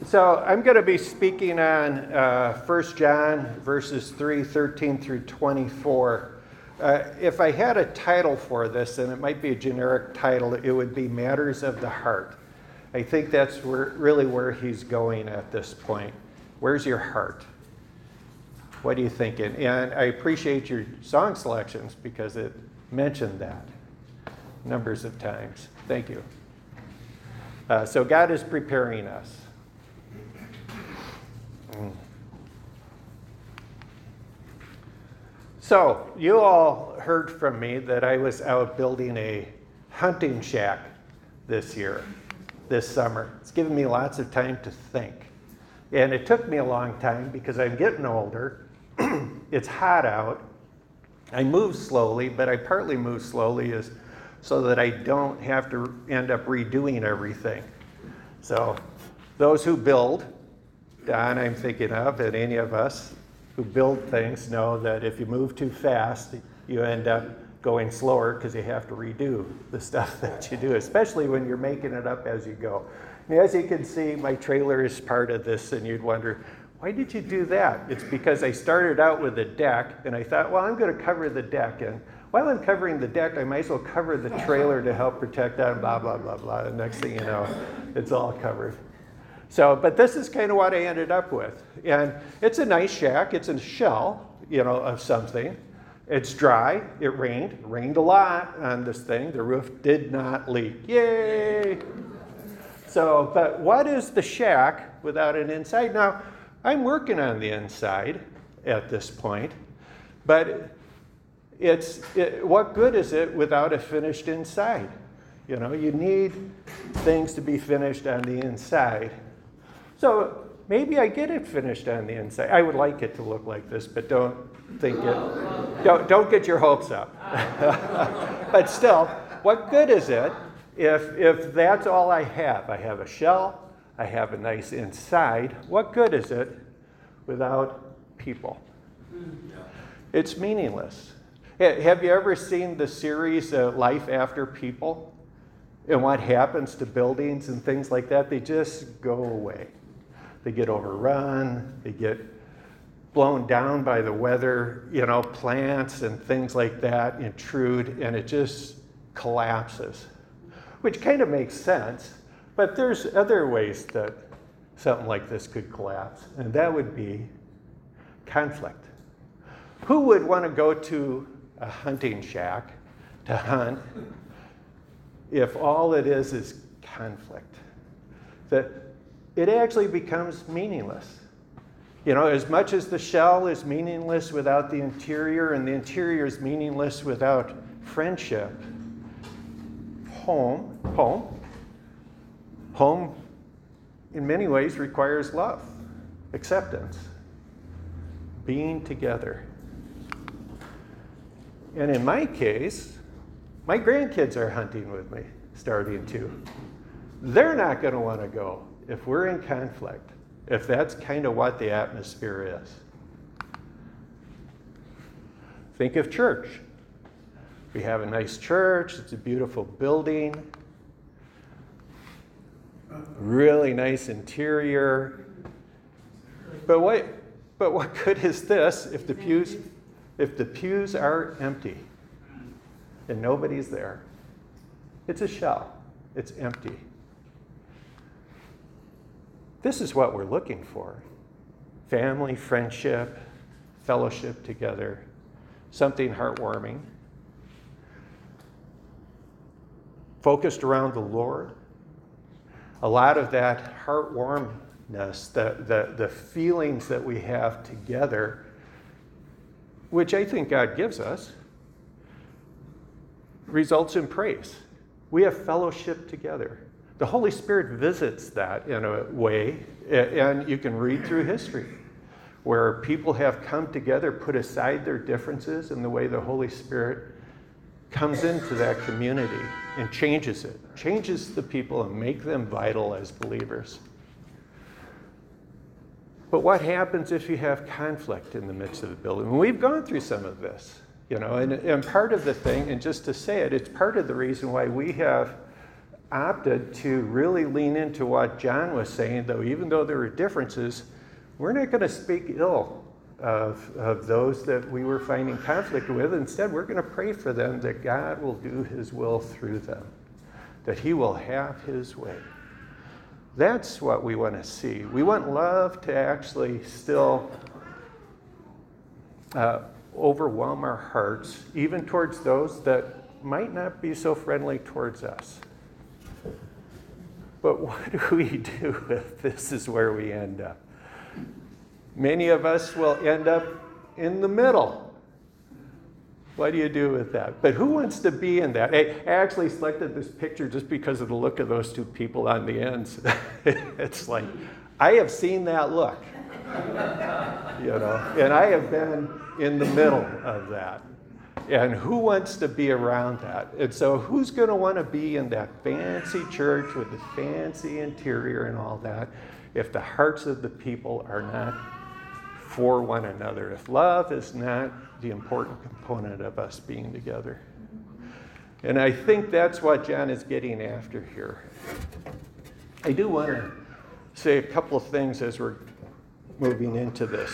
So I'm going to be speaking on 1 John verses 3:13 through 24. If I had a title for this, and it might be a generic title, it would be Matters of the Heart. I think that's really where he's going at this point. Where's your heart? What are you thinking? And I appreciate your song selections because it mentioned that numbers of times. Thank you. So God is preparing us. So you all heard from me that I was out building a hunting shack this summer. It's given me lots of time to think. And it took me a long time because I'm getting older. It's hot out. I move slowly, but I partly move slowly is so that I don't have to end up redoing everything. So those who build, Don I'm thinking of, and any of us who build things know that if you move too fast, you end up going slower because you have to redo the stuff that you do, especially when you're making it up as you go. And as you can see, my trailer is part of this, and you'd wonder, why did you do that? It's because I started out with a deck, and I thought, well, I'm going to cover the deck, and while I'm covering the deck, I might as well cover the trailer to help protect that, blah, blah, blah, blah. And next thing you know, it's all covered. So, but this is kind of what I ended up with. And it's a nice shack. It's a shell, of something. It's dry. It rained a lot on this thing. The roof did not leak. Yay! So, but what is the shack without an inside? Now, I'm working on the inside at this point, but what good is it without a finished inside? You need things to be finished on the inside. So maybe I get it finished on the inside. I would like it to look like this, but don't get your hopes up. But still, what good is it if that's all I have? I have a shell, I have a nice inside. What good is it without people? It's meaningless. Have you ever seen the series Life After People? And what happens to buildings and things like that? They just go away. They get overrun, they get blown down by the weather, plants and things like that intrude, and it just collapses, which kind of makes sense, but there's other ways that something like this could collapse, and that would be conflict. Who would want to go to a hunting shack to hunt if all it is conflict? That it actually becomes meaningless. As much as the shell is meaningless without the interior, and the interior is meaningless without friendship, home in many ways requires love, acceptance, being together. And in my case, my grandkids are hunting with me, starting to. They're not going to want to go if we're in conflict, if that's kind of what the atmosphere is. Think of church. We have a nice church. It's a beautiful building. Really nice interior. But what good is this if the pews are empty and nobody's there? It's a shell. It's empty. This is what we're looking for. Family, friendship, fellowship together, something heartwarming. Focused around the Lord. A lot of that heartwarmness, the feelings that we have together, which I think God gives us, results in praise. We have fellowship together. The Holy Spirit visits that in a way, and you can read through history where people have come together, put aside their differences, and the way the Holy Spirit comes into that community and changes it, changes the people and make them vital as believers. But what happens if you have conflict in the midst of the building? And we've gone through some of this, and part of the thing, and just to say it, it's part of the reason why we have opted to really lean into what John was saying, though, even though there were differences, we're not going to speak ill of those that we were finding conflict with. Instead, we're going to pray for them that God will do his will through them, that he will have his way. That's what we want to see. We want love to actually still overwhelm our hearts, even towards those that might not be so friendly towards us. But what do we do if this is where we end up? Many of us will end up in the middle. What do you do with that? But who wants to be in that? I actually selected this picture just because of the look of those two people on the ends. It's like, I have seen that look, and I have been in the middle of that. And who wants to be around that? And so who's going to want to be in that fancy church with the fancy interior and all that if the hearts of the people are not for one another, if love is not the important component of us being together? And I think that's what John is getting after here. I do want to say a couple of things as we're moving into this.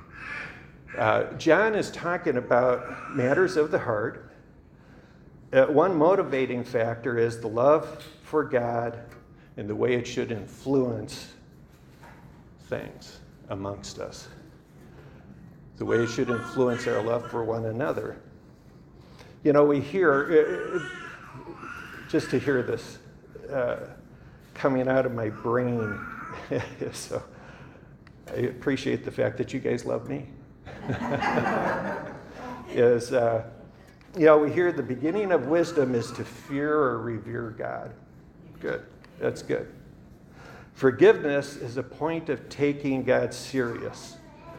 John is talking about matters of the heart. One motivating factor is the love for God and the way it should influence things amongst us. The way it should influence our love for one another. We hear, just to hear this coming out of my brain, so I appreciate the fact that you guys love me. We hear the beginning of wisdom is to fear or revere God. Good. That's good. Forgiveness is a point of taking God serious.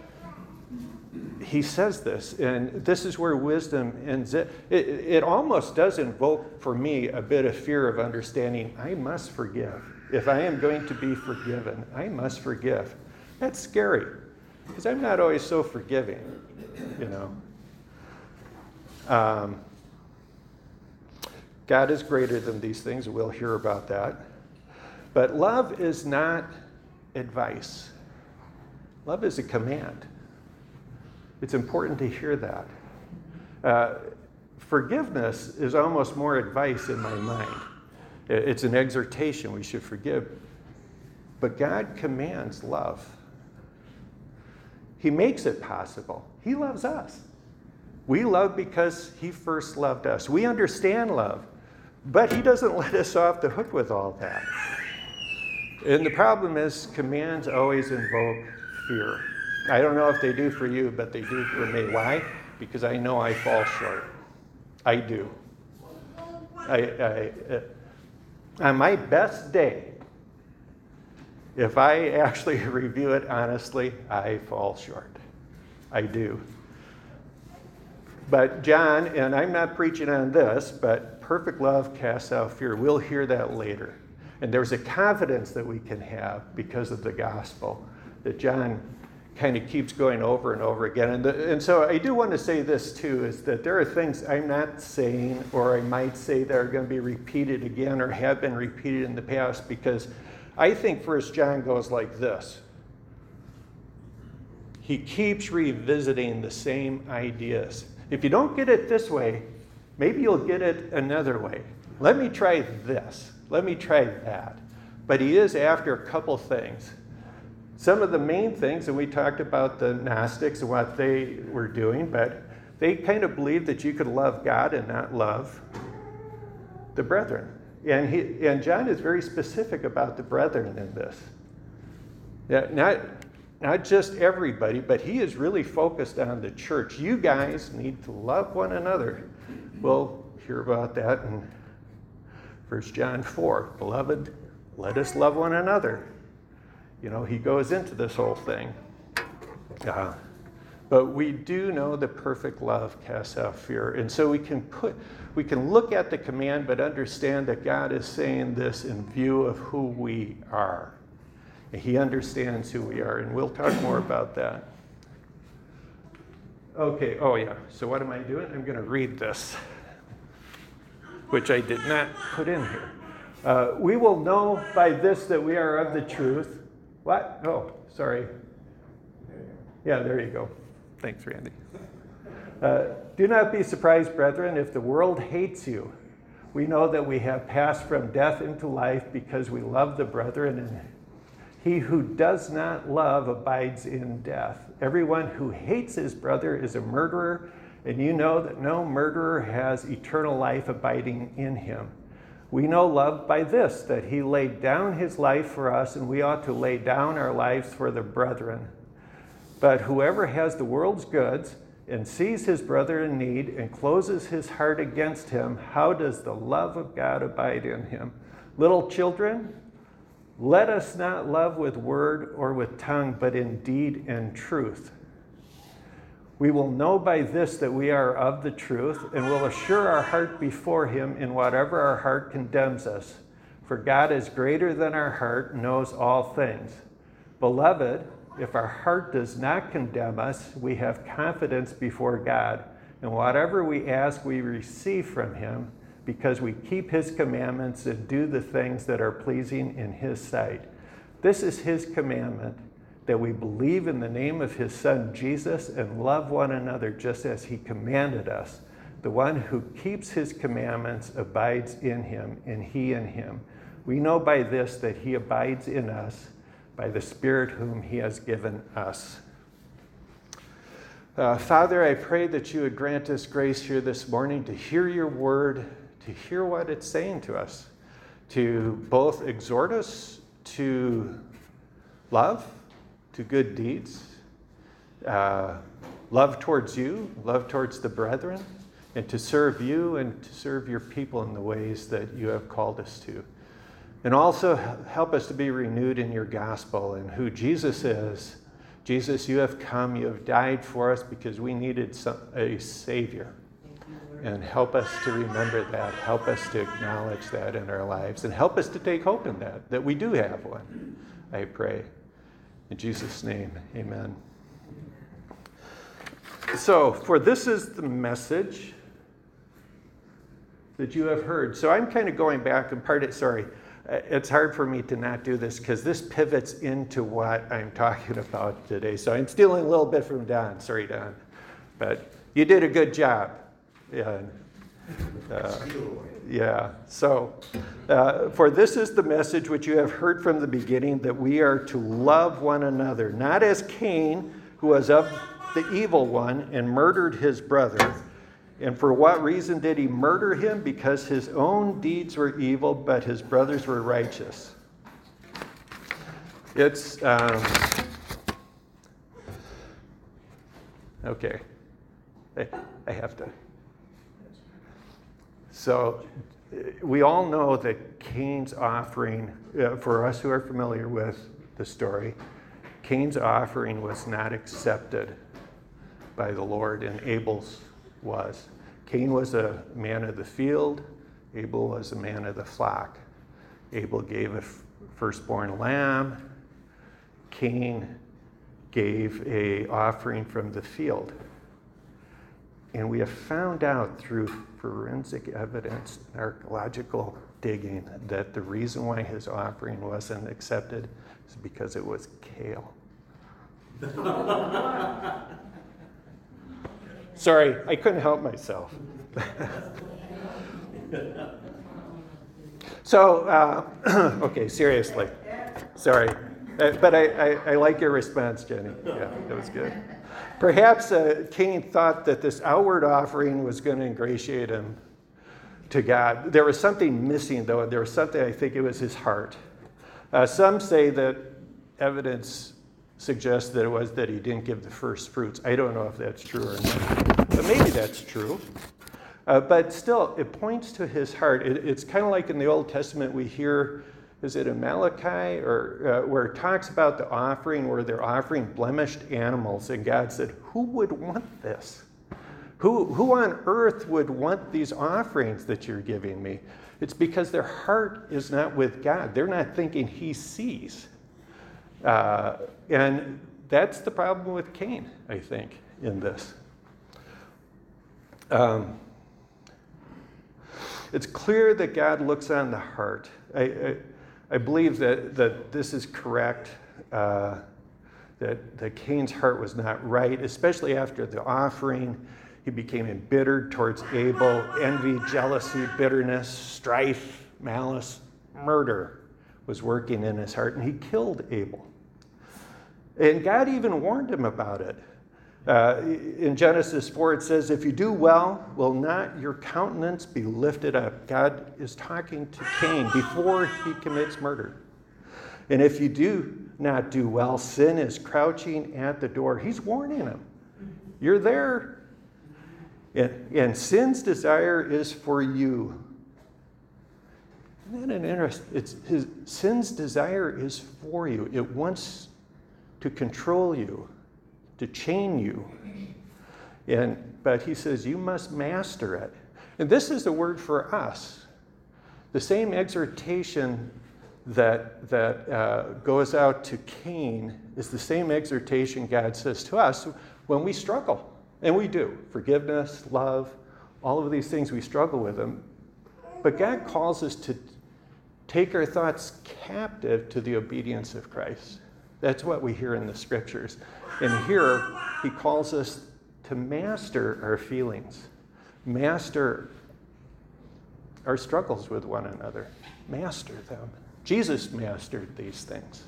He says this, and this is where wisdom ends. It almost does invoke for me a bit of fear of understanding I must forgive. If I am going to be forgiven, I must forgive. That's scary. Because I'm not always so forgiving, God is greater than these things. We'll hear about that. But love is not advice. Love is a command. It's important to hear that. Forgiveness is almost more advice in my mind. It's an exhortation. We should forgive. But God commands love. He makes it possible. He loves us. We love because he first loved us. We understand love, but he doesn't let us off the hook with all that. And the problem is commands always invoke fear. I don't know if they do for you, but they do for me. Why? Because I know I fall short. I do. On my best day, if I actually review it honestly, I fall short. I do. But John, and I'm not preaching on this, but perfect love casts out fear. We'll hear that later. And there's a confidence that we can have because of the gospel that John kind of keeps going over and over again. And so I do want to say this too, is that there are things I'm not saying, or I might say that are going to be repeated again or have been repeated in the past, because I think 1 John goes like this. He keeps revisiting the same ideas. If you don't get it this way, maybe you'll get it another way. Let me try this. Let me try that. But he is after a couple things. Some of the main things, and we talked about the Gnostics and what they were doing, but they kind of believed that you could love God and not love the brethren. And John is very specific about the brethren in this. Not just everybody, but he is really focused on the church. You guys need to love one another. We'll hear about that in 1 John 4. Beloved, let us love one another. He goes into this whole thing. But we do know that perfect love casts out fear. And so we can look at the command, but understand that God is saying this in view of who we are. And he understands who we are, and we'll talk more about that. Okay, so what am I doing? I'm going to read this, which I did not put in here. We will know by this that we are of the truth. What? Oh, sorry. Yeah, there you go. Thanks, Randy. Do not be surprised, brethren, if the world hates you. We know that we have passed from death into life because we love the brethren, and he who does not love abides in death. Everyone who hates his brother is a murderer, and you know that no murderer has eternal life abiding in him. We know love by this, that he laid down his life for us, and we ought to lay down our lives for the brethren. But whoever has the world's goods and sees his brother in need and closes his heart against him, how does the love of God abide in him? Little children, let us not love with word or with tongue, but in deed and truth. We will know by this that we are of the truth, and will assure our heart before him in whatever our heart condemns us. For God is greater than our heart, and knows all things. Beloved, if our heart does not condemn us, we have confidence before God, and whatever we ask we receive from him, because we keep his commandments and do the things that are pleasing in his sight. This is his commandment, that we believe in the name of his Son Jesus and love one another just as he commanded us. The one who keeps his commandments abides in him, and he in him. We know by this that he abides in us, by the Spirit whom he has given us. Father, I pray that you would grant us grace here this morning to hear your word, to hear what it's saying to us, to both exhort us to love, to good deeds, love towards you, love towards the brethren, and to serve you and to serve your people in the ways that you have called us to. And also help us to be renewed in your gospel and who Jesus is. Jesus, you have come, you have died for us because we needed a Savior. And help us to remember that. Help us to acknowledge that in our lives. And help us to take hope in that we do have one, I pray. In Jesus' name, amen. So, for this is the message that you have heard. So I'm kind of going back and it's hard for me to not do this because this pivots into what I'm talking about today. So I'm stealing a little bit from Don. Sorry, Don. But you did a good job. Yeah. So, for this is the message which you have heard from the beginning, that we are to love one another, not as Cain, who was of the evil one and murdered his brother. And for what reason did he murder him? Because his own deeds were evil, but his brothers were righteous. It's, okay. I have to. So we all know that Cain's offering, for us who are familiar with the story, Cain's offering was not accepted by the Lord, and Abel's was. Cain was a man of the field. Abel was a man of the flock. Abel gave a firstborn lamb. Cain gave a offering from the field. And we have found out through forensic evidence, archaeological digging, that the reason why his offering wasn't accepted is because it was kale. Sorry, I couldn't help myself. So, okay, seriously. Sorry. But I like your response, Jenny. Yeah, that was good. Perhaps Cain thought that this outward offering was going to ingratiate him to God. There was something missing, though. There was something, I think it was his heart. Some say that evidence suggests that it was that he didn't give the first fruits. I don't know if that's true or not, but maybe that's true. But still, it points to his heart. It's kind of like in the Old Testament we hear, is it in Malachi, or where it talks about the offering, where they're offering blemished animals, and God said, who would want this? Who on earth would want these offerings that you're giving me? It's because their heart is not with God. They're not thinking he sees. And that's the problem with Cain, I think, in this. It's clear that God looks on the heart. I believe that this is correct, that Cain's heart was not right, especially after the offering. He became embittered towards Abel, envy, jealousy, bitterness, strife, malice, murder was working in his heart, and he killed Abel. And God even warned him about it. In Genesis 4, it says, if you do well, will not your countenance be lifted up? God is talking to Cain before he commits murder. And if you do not do well, sin is crouching at the door. He's warning him. You're there. And sin's desire is for you. Isn't that an interesting? Sin's desire is for you. It wants to control you, to chain you. But he says you must master it. And this is the word for us. The same exhortation that goes out to Cain is the same exhortation God says to us when we struggle. And we do. Forgiveness, love, all of these things, we struggle with them. But God calls us to take our thoughts captive to the obedience of Christ. That's what we hear in the scriptures. And here, he calls us to master our feelings, master our struggles with one another, master them. Jesus mastered these things.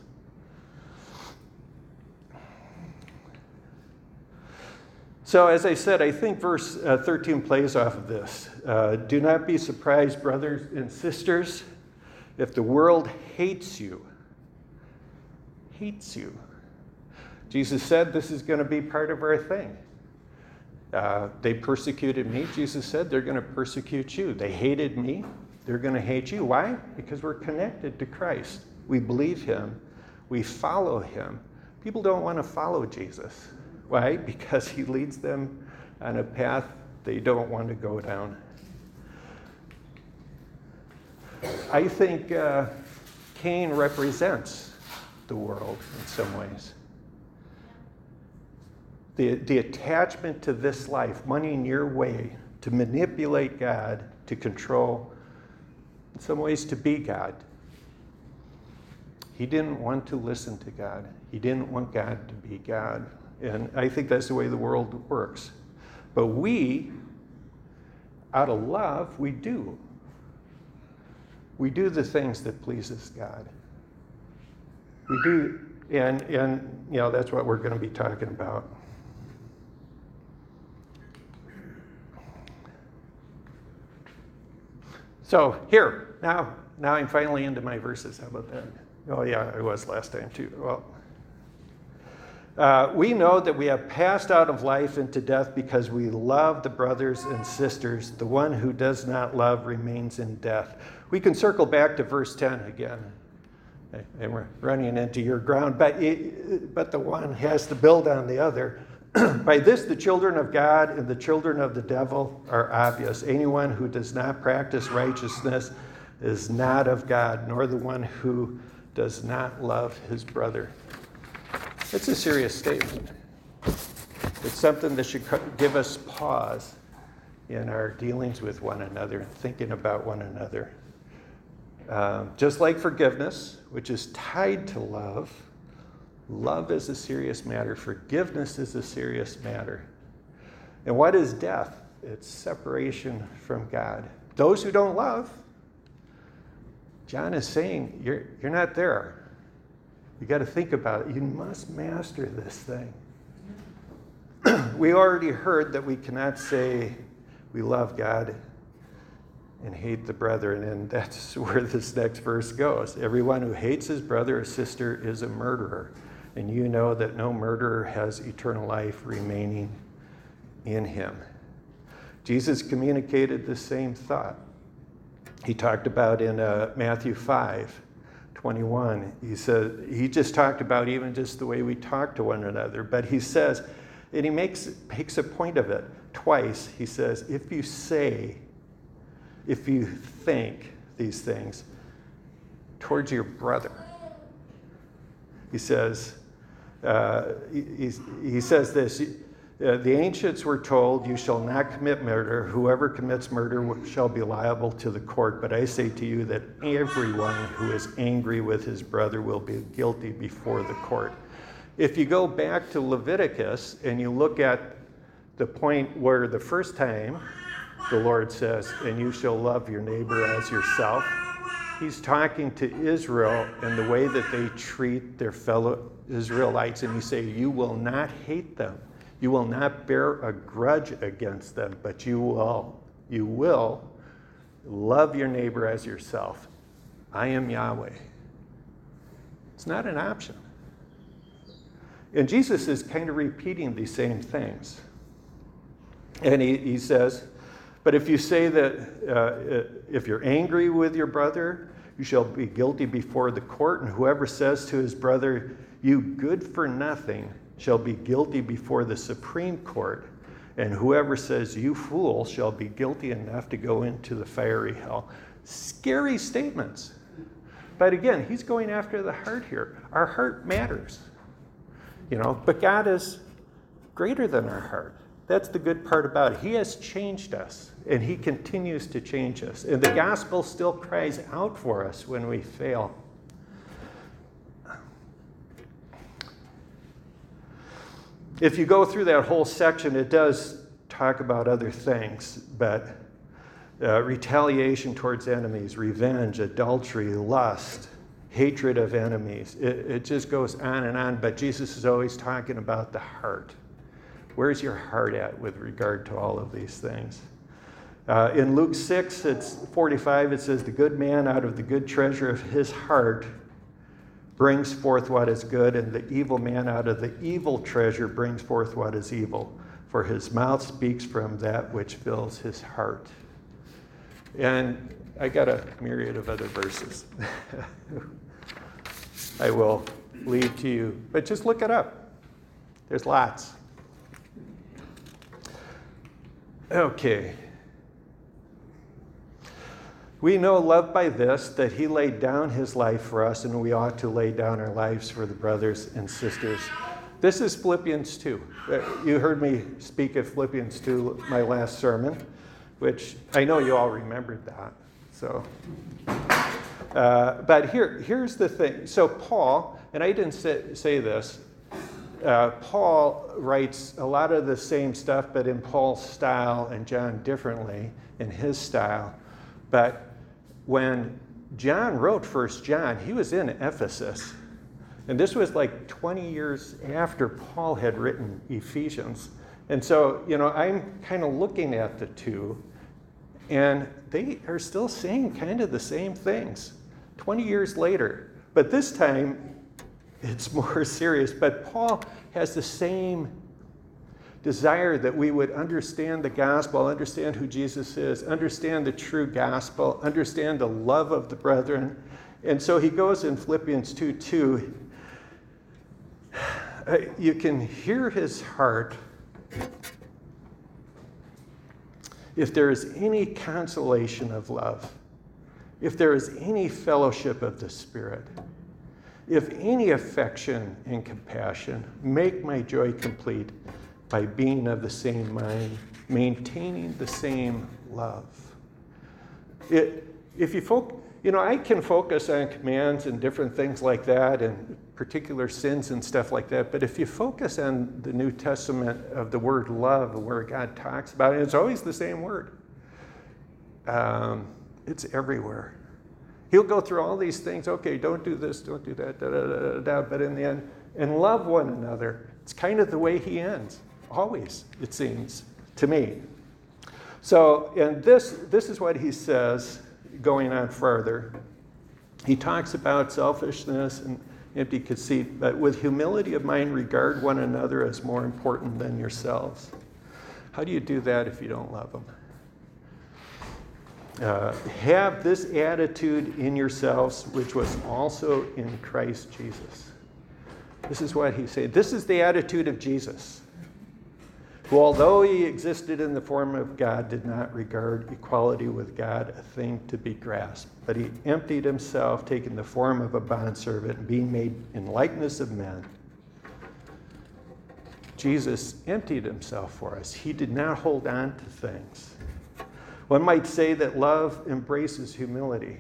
So as I said, I think verse 13 plays off of this. Do not be surprised, brothers and sisters, if the world hates you. Hates you. Jesus said this is going to be part of our thing. They persecuted me. Jesus said they're going to persecute you. They hated me. They're going to hate you. Why? Because we're connected to Christ. We believe him. We follow him. People don't want to follow Jesus. Why? Because he leads them on a path they don't want to go down. I think Cain represents the world in some ways. The attachment to this life, money in your way, to manipulate God, to control, in some ways to be God. He didn't want to listen to God. He didn't want God to be God. And I think that's the way the world works. But we, out of love, we do. We do the things that pleases God. We do, and you know, that's what we're going to be talking about. So here, now I'm finally into my verses. How about that? Oh yeah, I was last time too. Well, we know that we have passed out of life into death because we love the brothers and sisters. The one who does not love remains in death. We can circle back to verse 10 again. And we're running into your ground, but the one has to build on the other. By this, the children of God and the children of the devil are obvious. Anyone who does not practice righteousness is not of God, nor the one who does not love his brother. It's a serious statement. It's something that should give us pause in our dealings with one another and thinking about one another. Just like forgiveness, which is tied to love, love is a serious matter. Forgiveness is a serious matter. And what is death? It's separation from God. Those who don't love, John is saying, you're not there. You got to think about it. You must master this thing. We already heard that we cannot say we love God and hate the brethren, and that's where this next verse goes. Everyone who hates his brother or sister is a murderer, and you know that no murderer has eternal life remaining in him. Jesus communicated the same thought. He talked about in Matthew 5:21. He just talked about even just the way we talk to one another, but he says, and he makes a point of it twice. He says, if you think these things towards your brother, he says, he says this, The ancients were told, you shall not commit murder. Whoever commits murder shall be liable to the court. But I say to you that everyone who is angry with his brother will be guilty before the court. If you go back to Leviticus and you look at the point where the first time the Lord says, and you shall love your neighbor as yourself, he's talking to Israel and the way that they treat their fellow Israelites. And he say, you will not hate them. You will not bear a grudge against them, but you will love your neighbor as yourself. I am Yahweh. It's not an option. And Jesus is kind of repeating these same things. And he says, but if you say that if you're angry with your brother, you shall be guilty before the court, and whoever says to his brother, you good for nothing, shall be guilty before the Supreme Court, and whoever says, you fool, shall be guilty enough to go into the fiery hell. Scary statements. But again, he's going after the heart here. Our heart matters. But God is greater than our heart. That's the good part about it. He has changed us, and he continues to change us. And the gospel still cries out for us when we fail. If you go through that whole section, it does talk about other things, but retaliation towards enemies, revenge, adultery, lust, hatred of enemies. It just goes on and on, but Jesus is always talking about the heart. Where's your heart at with regard to all of these things? In Luke 6, it's 45, it says, the good man out of the good treasure of his heart brings forth what is good, and the evil man out of the evil treasure brings forth what is evil. For his mouth speaks from that which fills his heart. And I got a myriad of other verses I will leave to you, but just look it up. There's lots. Okay. We know love by this, that he laid down his life for us, and we ought to lay down our lives for the brothers and sisters. This is Philippians 2. You heard me speak of Philippians 2, my last sermon, which I know you all remembered that. So, but here's the thing. So Paul, and I didn't say this, Paul writes a lot of the same stuff, but in Paul's style, and John differently in his style. But when John wrote 1 John, he was in Ephesus. And this was like 20 years after Paul had written Ephesians. And so, I'm kind of looking at the two, and they are still saying kind of the same things 20 years later. But this time, it's more serious. But Paul has the same desire that we would understand the gospel, understand who Jesus is, understand the true gospel, understand the love of the brethren. And so he goes in Philippians 2:2. You can hear his heart. If there is any consolation of love, if there is any fellowship of the Spirit, if any affection and compassion, make my joy complete by being of the same mind, maintaining the same love. If you I can focus on commands and different things like that, and particular sins and stuff like that. But if you focus on the New Testament of the word love, where God talks about it, it's always the same word. It's everywhere. He'll go through all these things. Okay, don't do this, don't do that, but in the end, and love one another. It's kind of the way he ends. Always, it seems to me. So, and this is what he says, going on further. He talks about selfishness and empty conceit, but with humility of mind, regard one another as more important than yourselves. How do you do that if you don't love them? Have this attitude in yourselves, which was also in Christ Jesus. This is what he's saying. This is the attitude of Jesus, who, although he existed in the form of God, did not regard equality with God a thing to be grasped. But he emptied himself, taking the form of a bondservant, and being made in likeness of men, Jesus emptied himself for us. He did not hold on to things. One might say that love embraces humility.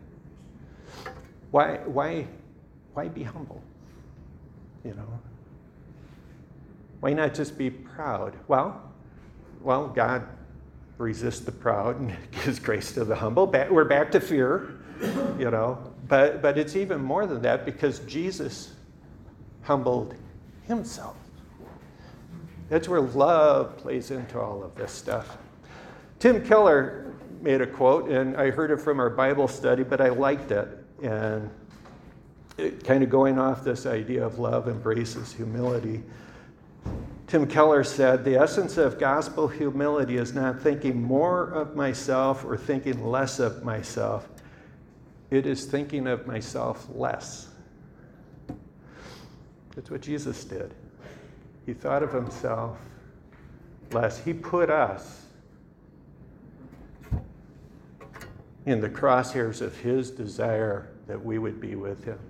Why be humble? You know? Why not just be proud? Well, God resists the proud and gives grace to the humble. We're back to fear, you know. But it's even more than that, because Jesus humbled himself. That's where love plays into all of this stuff. Tim Keller made a quote, and I heard it from our Bible study, but I liked it. And it kind of going off this idea of love embraces humility. Tim Keller said, "The essence of gospel humility is not thinking more of myself or thinking less of myself. It is thinking of myself less." That's what Jesus did. He thought of himself less. He put us in the crosshairs of his desire that we would be with him.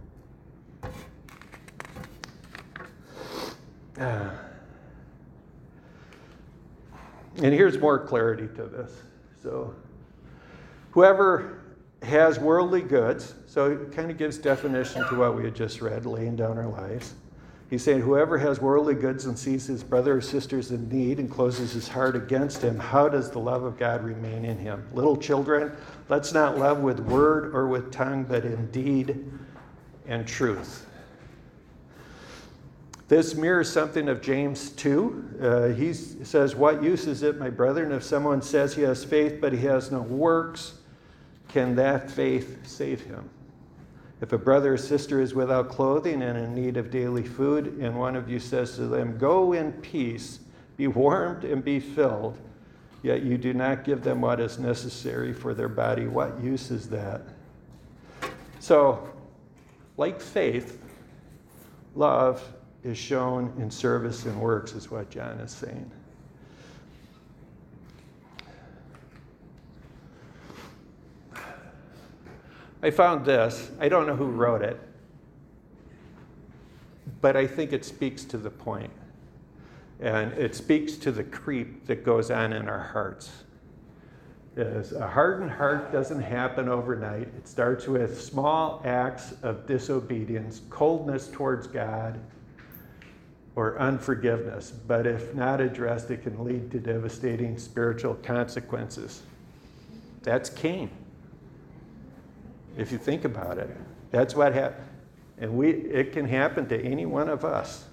And here's more clarity to this. So, whoever has worldly goods, so it kind of gives definition to what we had just read, laying down our lives. He's saying, whoever has worldly goods and sees his brother or sisters in need and closes his heart against him, how does the love of God remain in him? Little children, let's not love with word or with tongue, but in deed and truth. This mirrors something of James 2. He says, what use is it, my brethren, if someone says he has faith but he has no works? Can that faith save him? If a brother or sister is without clothing and in need of daily food, and one of you says to them, go in peace, be warmed and be filled, yet you do not give them what is necessary for their body, what use is that? So, like faith, love is shown in service and works, is what John is saying. I found this. I don't know who wrote it, but I think it speaks to the point. And it speaks to the creep that goes on in our hearts. As a hardened heart doesn't happen overnight. It starts with small acts of disobedience, coldness towards God, or unforgiveness. But if not addressed, it can lead to devastating spiritual consequences. That's Cain. If you think about it, that's what happened. And it can happen to any one of us.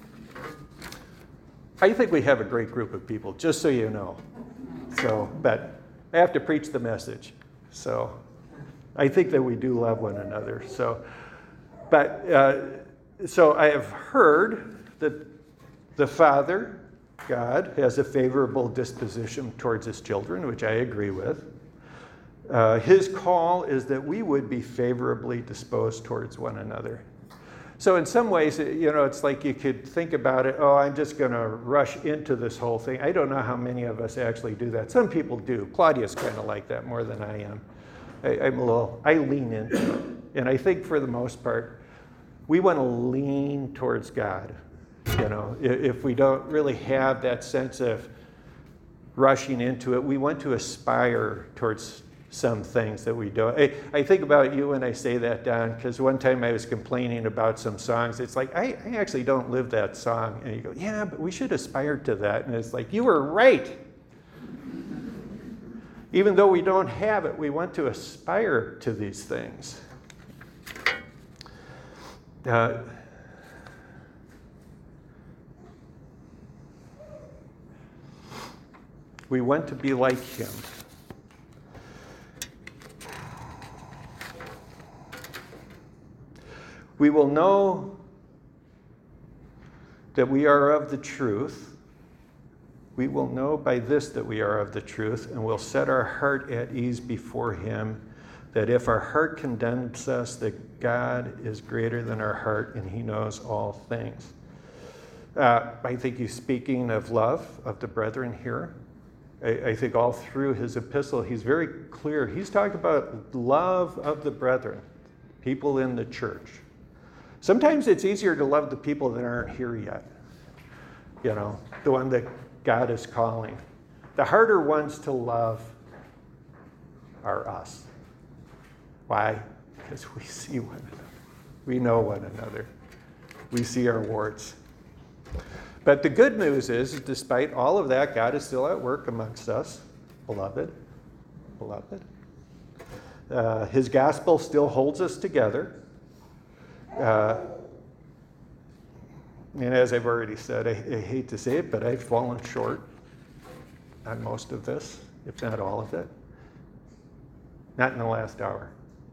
I think we have a great group of people, just so you know. So, but I have to preach the message. So I think that we do love one another. So I have heard that the Father, God, has a favorable disposition towards his children, which I agree with. His call is that we would be favorably disposed towards one another. So in some ways, it's like you could think about it, I'm just going to rush into this whole thing. I don't know how many of us actually do that. Some people do. Claudia's kind of like that more than I am. I lean into it. And I think for the most part, we want to lean towards God. If we don't really have that sense of rushing into it, we want to aspire towards some things that we don't. I think about you when I say that, Don, because one time I was complaining about some songs. It's like, I actually don't live that song. And you go, yeah, but we should aspire to that. And it's like, you were right. Even though we don't have it, we want to aspire to these things. We want to be like him. We will know that we are of the truth. We will know by this that we are of the truth, and we'll set our heart at ease before him, that if our heart condemns us, that God is greater than our heart, and he knows all things. I think he's speaking of love of the brethren here. I think all through his epistle, he's very clear. He's talking about love of the brethren, people in the church. Sometimes it's easier to love the people that aren't here yet. the one that God is calling. The harder ones to love are us. Why? Because we see one another. We know one another. We see our warts. But the good news is, despite all of that, God is still at work amongst us, beloved. His gospel still holds us together. And as I've already said, I hate to say it, but I've fallen short on most of this, if not all of it. Not in the last hour.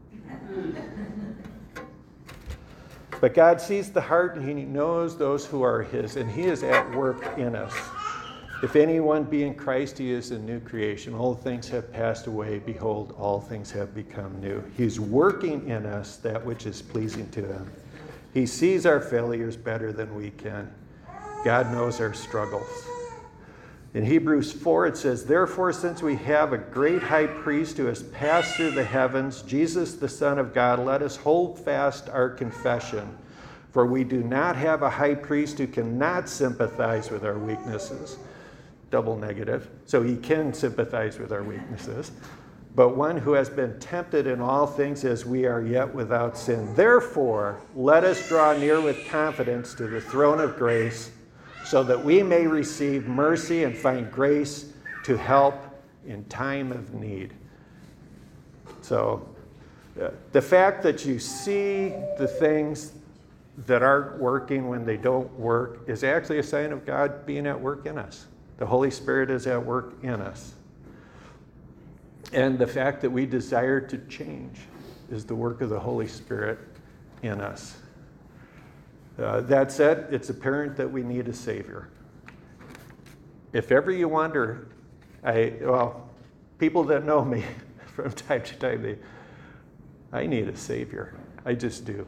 But God sees the heart, and he knows those who are his, and he is at work in us. If anyone be in Christ, he is a new creation. Old things have passed away. Behold, all things have become new. He's working in us that which is pleasing to him. He sees our failures better than we can. God knows our struggles. In Hebrews 4, it says, therefore, since we have a great high priest who has passed through the heavens, Jesus, the Son of God, let us hold fast our confession. For we do not have a high priest who cannot sympathize with our weaknesses. Double negative. So he can sympathize with our weaknesses. But one who has been tempted in all things as we are, yet without sin. Therefore, let us draw near with confidence to the throne of grace, so that we may receive mercy and find grace to help in time of need. So, the fact that you see the things that aren't working when they don't work is actually a sign of God being at work in us. The Holy Spirit is at work in us. And the fact that we desire to change is the work of the Holy Spirit in us. That said, it's apparent that we need a Savior. If ever you wonder, people that know me from time to time, I need a Savior. I just do.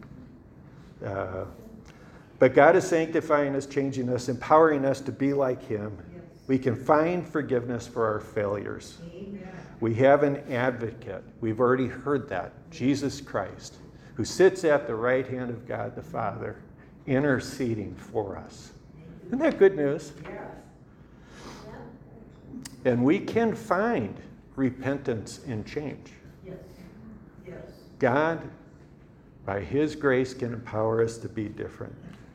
But God is sanctifying us, changing us, empowering us to be like him. Yes. We can find forgiveness for our failures. Amen. We have an advocate. We've already heard that. Jesus Christ, who sits at the right hand of God the Father, interceding for us. Isn't that good news? Yes. And we can find repentance and change. Yes. Yes. God, by his grace, can empower us to be different.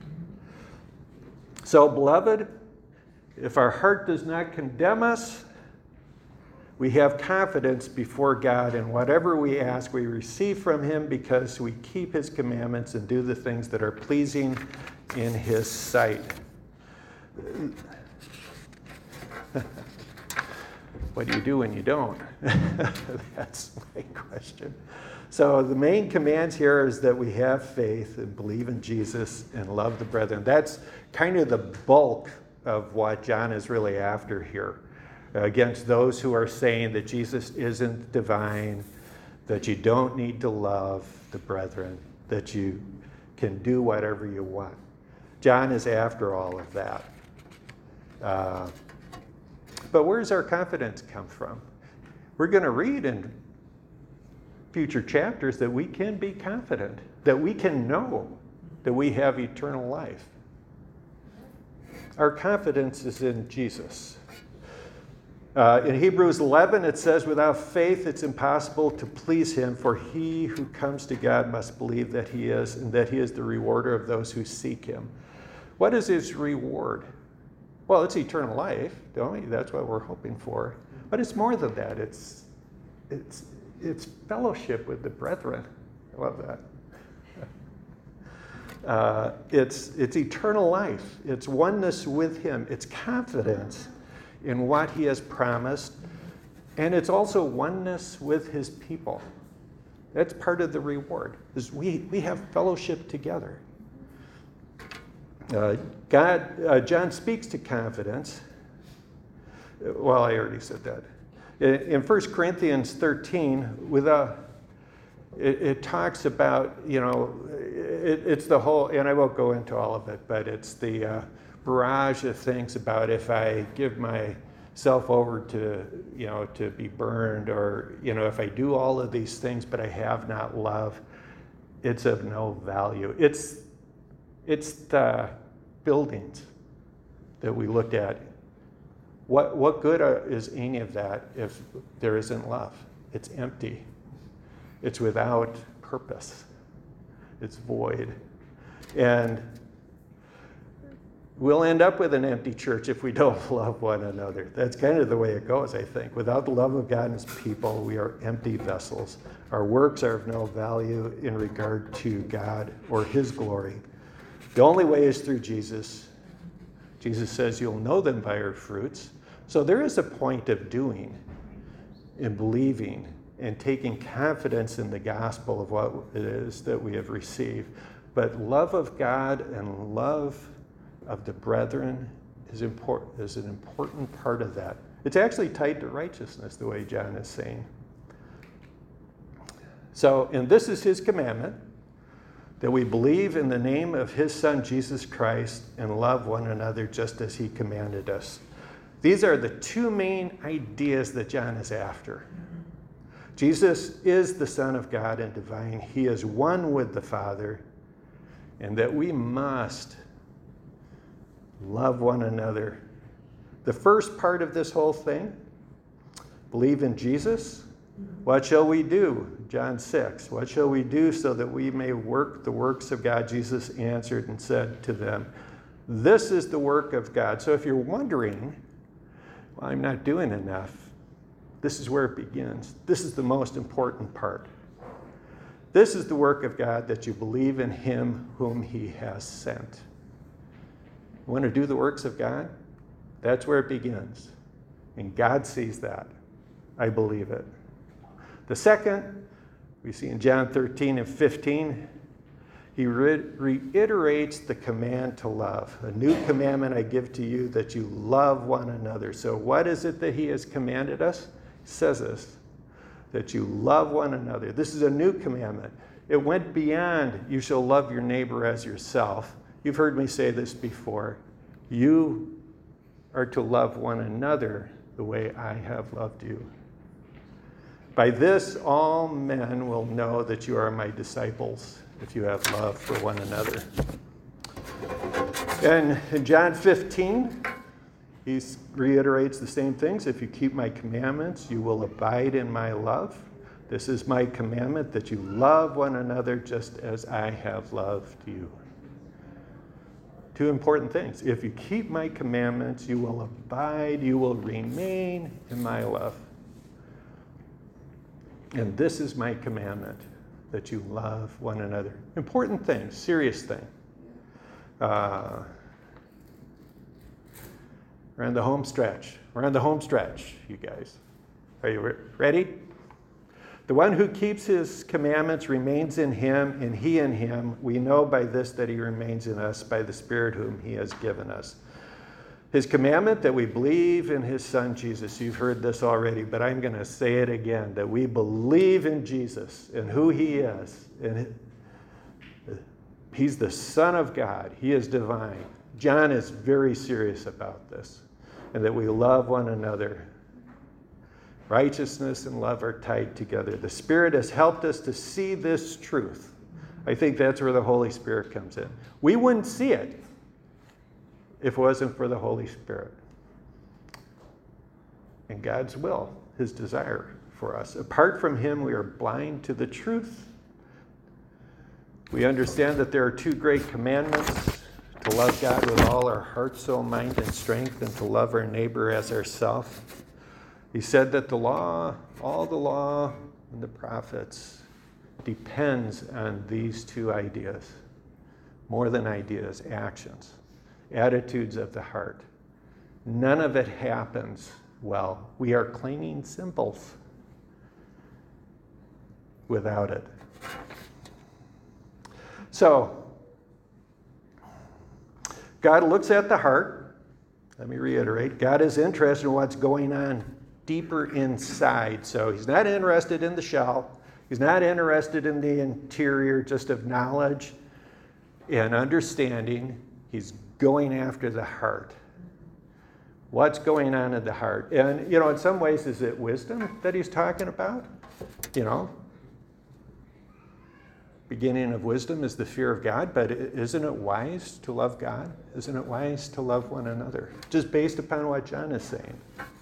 So, beloved, if our heart does not condemn us, we have confidence before God, and whatever we ask, we receive from him because we keep his commandments and do the things that are pleasing in his sight. What do you do when you don't? That's my question. So the main commands here is that we have faith and believe in Jesus and love the brethren. That's kind of the bulk of what John is really after here. Against those who are saying that Jesus isn't divine, that you don't need to love the brethren, that you can do whatever you want. John is after all of that. But where does our confidence come from? We're going to read in future chapters that we can be confident, that we can know that we have eternal life. Our confidence is in Jesus. In Hebrews 11, it says, without faith, it's impossible to please him, for he who comes to God must believe that he is, and that he is the rewarder of those who seek him. What is his reward? Well, it's eternal life, don't we? That's what we're hoping for. But it's more than that. It's fellowship with the brethren. I love that. It's eternal life. It's oneness with him. It's confidence in what he has promised. And it's also oneness with his people. That's part of the reward, is we have fellowship together. John speaks to confidence. Well, I already said that. In 1 Corinthians 13, it talks about, it's the whole, and I won't go into all of it, but it's the barrage of things about if I give myself over to be burned, or, if I do all of these things but I have not love, it's of no value. It's the buildings that we looked at. What good is any of that if there isn't love? It's empty. It's without purpose. It's void. And we'll end up with an empty church if we don't love one another. That's kind of the way it goes, I think. Without the love of God and his people, we are empty vessels. Our works are of no value in regard to God or his glory. The only way is through Jesus. Jesus says you'll know them by your fruits. So there is a point of doing and believing and taking confidence in the gospel of what it is that we have received. But love of God and love of the brethren is an important part of that. It's actually tied to righteousness, the way John is saying. So, and this is his commandment, that we believe in the name of his Son, Jesus Christ, and love one another just as he commanded us. These are the two main ideas that John is after. Jesus is the Son of God and divine. He is one with the Father, and that we must love one another. The first part of this whole thing, believe in Jesus. What shall we do? John 6. What shall we do so that we may work the works of God? Jesus answered and said to them, this is the work of God. So if you're wondering, well, I'm not doing enough, this is where it begins. This is the most important part. This is the work of God, that you believe in him whom he has sent. You want to do the works of God? That's where it begins. And God sees that. I believe it. The second, we see in John 13 and 15, he reiterates the command to love. A new commandment I give to you, that you love one another. So what is it that he has commanded us? He says this, that you love one another. This is a new commandment. It went beyond, you shall love your neighbor as yourself. You've heard me say this before. You are to love one another the way I have loved you. By this, all men will know that you are my disciples, if you have love for one another. And in John 15, he reiterates the same things. If you keep my commandments, you will abide in my love. This is my commandment, that you love one another just as I have loved you. Two important things. If you keep my commandments, you will abide, you will remain in my love. And this is my commandment, that you love one another. Important thing, serious thing. We're on the home stretch. We're on the home stretch, you guys. Are you ready? The one who keeps his commandments remains in him, and he in him. We know by this that he remains in us, by the Spirit whom he has given us. His commandment, that we believe in his Son, Jesus. You've heard this already, but I'm going to say it again, that we believe in Jesus and who he is. And he's the Son of God. He is divine. John is very serious about this, and that we love one another. Righteousness and love are tied together. The Spirit has helped us to see this truth. I think that's where the Holy Spirit comes in. We wouldn't see it if it wasn't for the Holy Spirit. And God's will, his desire for us. Apart from him, we are blind to the truth. We understand that there are two great commandments: to love God with all our heart, soul, mind, and strength, and to love our neighbor as ourselves. He said that the law, all the law and the prophets, depends on these two ideas. More than ideas, actions, attitudes of the heart. None of it happens well. We are clinging symbols without it. So, God looks at the heart. Let me reiterate. God is interested in what's going on deeper inside. So he's not interested in the shell. He's not interested in the interior just of knowledge and understanding. He's going after the heart. What's going on in the heart? And, in some ways, is it wisdom that he's talking about? beginning of wisdom is the fear of God, but isn't it wise to love God? Isn't it wise to love one another? Just based upon what John is saying.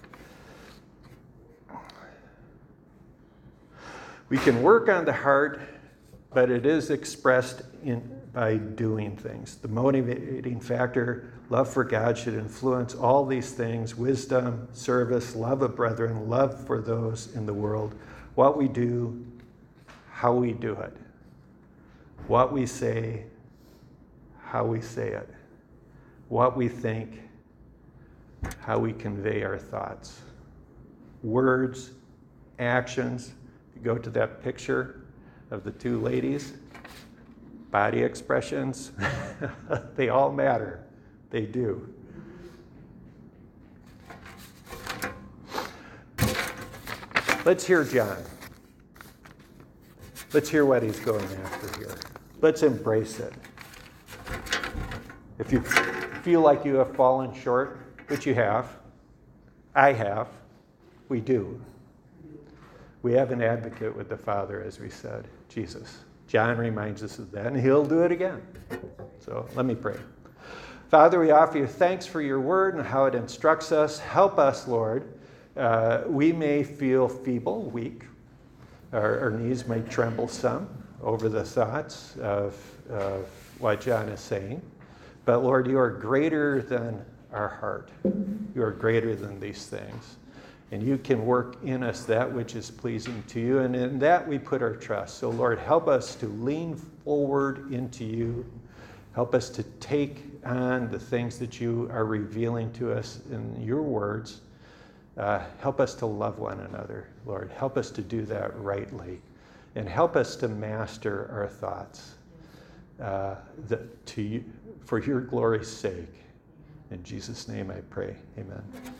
We can work on the heart, but it is expressed by doing things. The motivating factor, love for God, should influence all these things: wisdom, service, love of brethren, love for those in the world. What we do, how we do it. What we say, how we say it. What we think, how we convey our thoughts. Words, actions. You go to that picture of the two ladies. Body expressions, they all matter. They do. Let's hear John. Let's hear what he's going after here. Let's embrace it. If you feel like you have fallen short, which you have, I have, we do. We have an advocate with the Father, as we said, Jesus. John reminds us of that, and he'll do it again. So let me pray. Father, we offer you thanks for your word and how it instructs us. Help us, Lord. We may feel feeble, weak. Our knees may tremble some over the thoughts of what John is saying. But Lord, you are greater than our heart. You are greater than these things. And you can work in us that which is pleasing to you. And in that we put our trust. So Lord, help us to lean forward into you. Help us to take on the things that you are revealing to us in your words. Help us to love one another, Lord. Help us to do that rightly. And help us to master our thoughts for your glory's sake. In Jesus' name I pray. Amen.